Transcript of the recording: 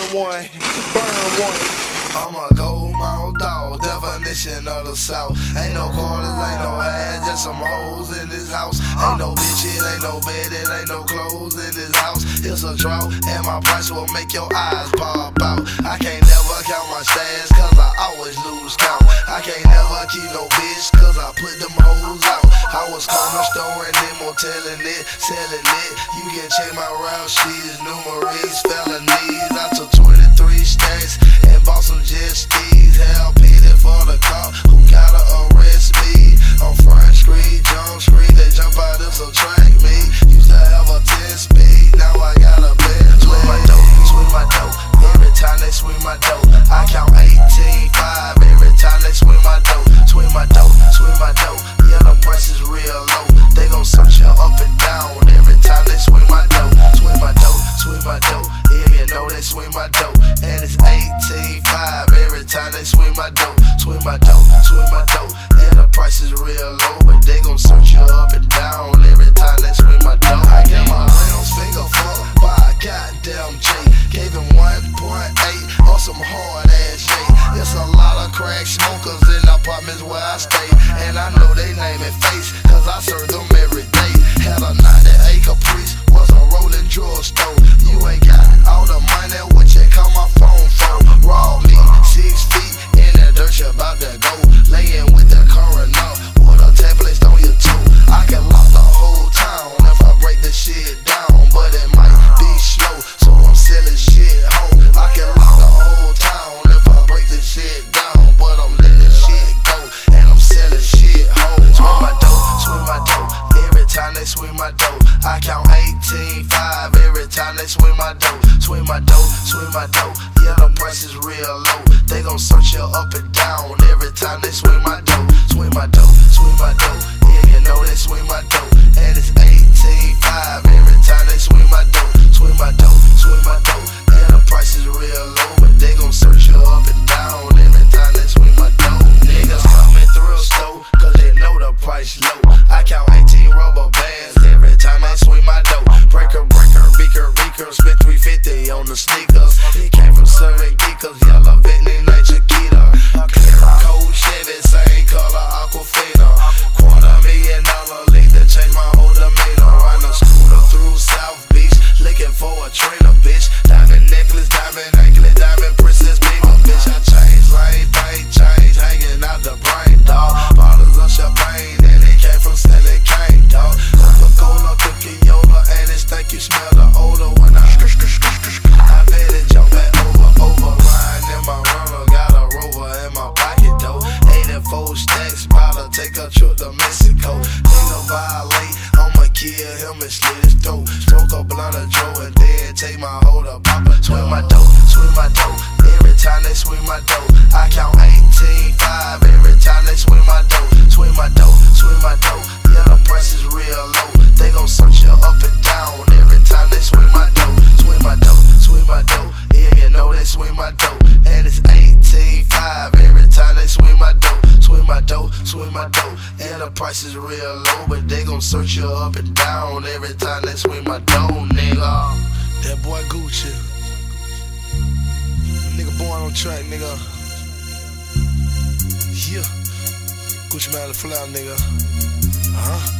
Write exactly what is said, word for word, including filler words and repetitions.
one, burn one. I'm a gold mouth dog, definition of the South. Ain't no quarters, ain't no ass, just some hoes in this house. Ain't no bitch, it ain't no bed, it ain't no clothes in this house. It's a drought, and my price will make your eyes pop out. I can't never count my stats, cause I always lose count. I can't never keep no bitch, cause I put them hoes out. I was corner storing them, motelling it, selling it. You can check my route sheets, numerous felonies. I took twenty-three stacks and bought some jet skis. Hell, paid it for the car, who gotta arrest me? On Front Street, Jump Street, they jump out to subtract me. Used to have a ten speed, now I got a Bentley. Swing my dough, swing my dough, every time they swing my dough. I count eighteen five every time they swing my dough. Swing my dough, swing my dough, yeah, the price is real low. They gon' search you up and down every time they swing my dough. Swing my dough, swing my dough, yeah, you know they swing my dough. And it's eighteen five every time they swing my dough. Swing my dough, swing my dough, and the price is real low. But they gon' search you up and down every time they swing my dough. I got my rims finger fucked by a goddamn J. Gave him one point eight on some hard ass J. It's a lot of crack smokers in the apartments where I stay. And I know they name and face, cause I serve them every day. Had a ninety acre Caprice, was a rolling drugstore. You ain't got all the money, what you call my phone for? Raw me, six feet in the dirt, you about to go. Laying with the coroner, with a tablet on your toe. I can lock the whole town if I break the shit down, but it might be slow, so I'm selling shit home. I can lock the whole town if I break the shit down, but I'm letting shit go, and I'm selling shit home. Swing my dough, swing my dough, every time they swing my dough. I count eighteen five every time they swing my dough. Swing my dough, swing my dough, yeah, the price is real low. They gon' search you up and down every time they swing my dough. Swing my dough, swing my dough, yeah, you know they swing my dough. And it's eighteen five every time they swing my dough. Swing my dough, swing my dough, yeah, the price is real low. But they gon' search you up and down every time they swing my dough. Niggas coming through a store, cause they know the price low. I count eighteen rubber bands every time I swing my dough. Breaker, breaker, beaker, beaker, spit three fifty on the sneakers. He came from serving geekers, yellow Bentley, night Chiquita. Clear cold Chevy, same color, Aquafina. Quarter million dollar league to change my whole demeanor. Run a scooter through South Beach, looking for a trainer, bitch. Diamond necklace, diamond anklet, diamond princess beamer, bitch. I change lane, paint change, hanging out the brain, dog. Bottles of champagne, and it came from selling cane, dog. Coca-Cola, cookie Yola, and it's think you smell the odor when I I bet it jump back over, over line in my runner, got a rover in my pocket though. eighty-four stacks, bout to take a trip to Mexico. Nigga violate, I'ma kill him and slit his throat. Smoke a blunt of Joe and then take my hold up, papa. Swing my dough, swing my dough, every time they swing my dough. I count eighteen five every time they swing my dough. Swing my dough, swing my dough, yeah, the price is real low. They gon' search you up and down every time they swing my dough. Swing my dough, swing my dough, yeah, you know they swing my dough. And it's eighteen five every time they swing my dough. Swing my dough, swing my dough, yeah, the price is real low. But they gon' search you up and down every time they swing my dough, nigga. That boy Gucci. Nigga born on track, nigga. Yeah. Gucci Mane the flower, nigga. Uh huh.